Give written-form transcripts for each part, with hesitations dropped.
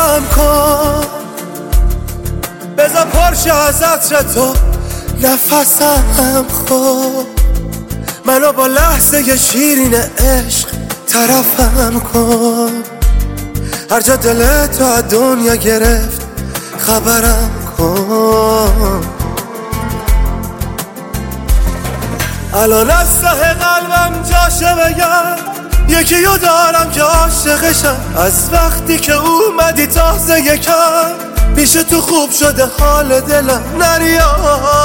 جمعم کن، بذار پرشه از عطر تو نفسم خود، منو با لحظه شیرین عشق طرفم کن. هر جا دلت تو از دنیا گرفت خبرم کن. الان از ته قلبم جاشه بگم، یکیو دارم که عاشقشم. از وقتی که اومدی تازه یکم پیش تو خوب شده حال دلم. نریا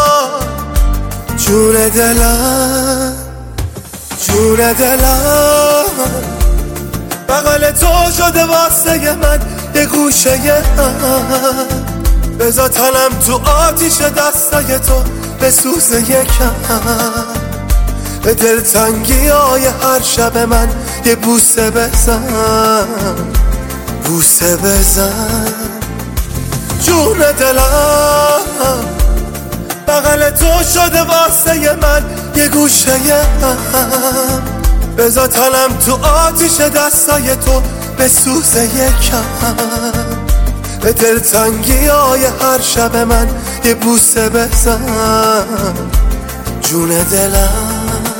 جون دلم، جون دلم، بغل تو شده واسه من یه گوشه هم. بذار تنم تو آتیش دستای تو بسوزه یکم. به دلتنگی های هر شب من یه بوسه بزن، بوسه بزن. جون دلم، بغل تو شده واسه من یه گوشه هم. بذار تنم تو آتیش دستای تو بسوزه یکم. به دلتنگی های هر شب من یه بوسه بزن، جون دلم.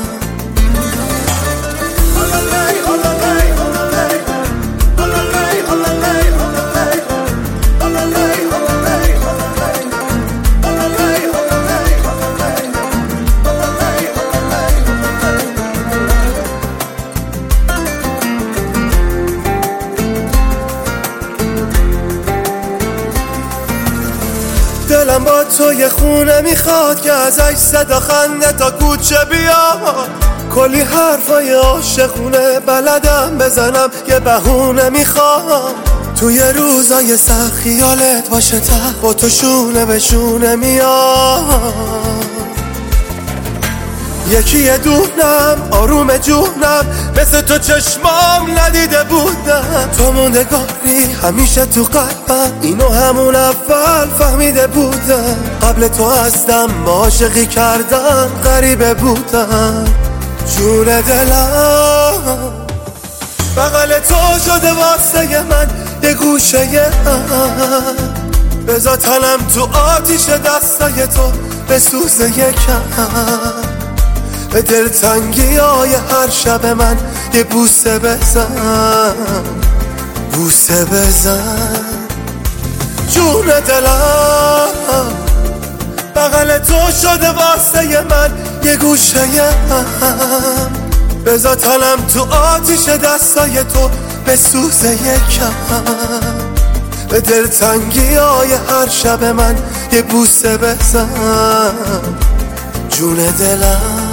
دلم با تو یه خونه میخواد که ازش صدا خنده تا کوچه بیاد. کلی حرفای عاشقونه بلدم بزنم، یه بهونه میخوام. توی روزای سخت خیالت باشه ته با تو شونه به شونه میاد. یکی دونم آروم جونم، مثل تو چشمام ندیده بودم. تو موندگاری همیشه تو قلبم، اینو همون اول فهمیده بودم. قبل تو هستم عاشقی کردن غریبه بودم. جون دلم، بغل تو شده واسه من یه گوشه هم. بذار تنم تو آتیش دستای تو بسوزه یکم. به دلتنگی های هر شب من یه بوسه بزن، بوسه بزن. جون دلم، بغل تو شده واسه من یه گوشه هم. بذار تنم تو آتیش دستای تو بسوزه یکم. به دلتنگی های هر شب من یه بوسه بزن، جون دلم.